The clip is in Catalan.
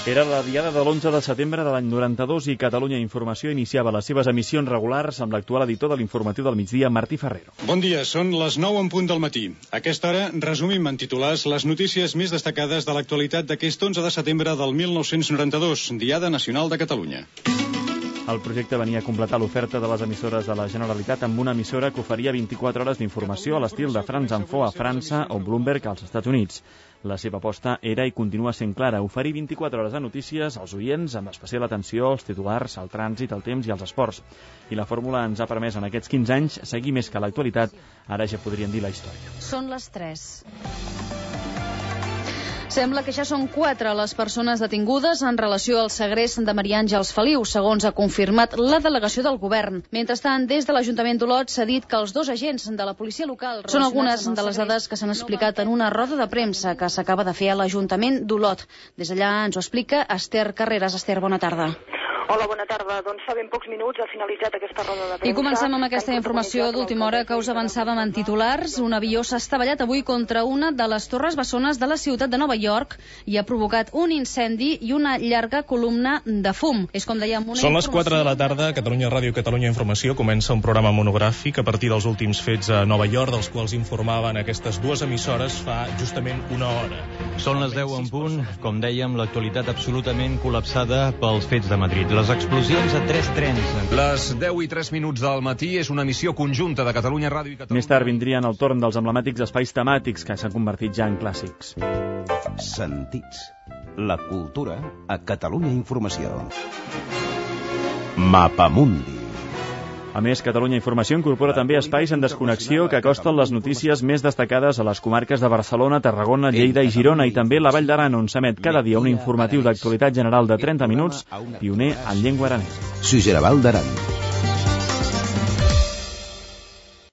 Era la diada de l'11 de setembre de l'any 92 i Catalunya Informació iniciava les seves emissions regulars amb l'actual editor de l'Informatiu del Migdia, Martí Ferrero. Bon dia, són les 9 en punt del matí. A aquesta hora resumim en titulars les notícies més destacades de l'actualitat d'aquest 11 de setembre del 1992, Diada Nacional de Catalunya. El projecte venia a completar l'oferta de les emissores de la Generalitat amb una emissora que oferia 24 hores d'informació a l'estil de France Info a França o Bloomberg als Estats Units. La seva aposta era i continua sent clara, oferir 24 hores de notícies als oients amb especial atenció als titulars, al trànsit, al temps i als esports. I la fórmula ens ha permès en aquests 15 anys seguir més que l'actualitat, ara ja podríem dir la història. Són les 3. Sembla que ja són 4 les persones detingudes en relació al segrest de Maria Àngels Feliu, segons ha confirmat la delegació del govern. Mentrestant, des de l'Ajuntament d'Olot s'ha dit que els 2 agents de la policia local... Són algunes de les dades que s'han explicat en una roda de premsa que s'acaba de fer a l'Ajuntament d'Olot. Des d'allà ens ho explica Esther Carreras. Esther, bona tarda. Hola, bona tarda. Doncs fa ben pocs minuts ha finalitzat aquesta roda de premsa. I comencem amb aquesta informació d'última hora que us avançàvem en titulars. Un avió s'ha estavellat avui contra una de les torres bessones de la ciutat de Nova York i ha provocat un incendi i una llarga columna de fum. És com dèiem, una Són les 4 de la tarda. Catalunya Ràdio i Catalunya Informació comença un programa monogràfic a partir dels últims fets a Nova York, dels quals informaven aquestes 2 emissores fa justament una hora. Són les 10 en punt. Com dèiem, l'actualitat absolutament col·lapsada pels fets de Madrid. Les explosions a 3 trens. Les 10 i 3 minuts del matí és una emissió conjunta de Catalunya Ràdio i Catalunya. Més tard vindrien el torn dels emblemàtics espais temàtics que s'han convertit ja en clàssics. Sentits. La cultura a Catalunya Informació. Mapamundi. A més, Catalunya Informació incorpora també espais en desconnexió que acosten les notícies més destacades a les comarques de Barcelona, Tarragona, Lleida i Girona i també la Vall d'Aran, on s'emet cada dia un informatiu d'actualitat general de 30 minuts, pioner en llengua aranesa. Suger Vall d'Aran.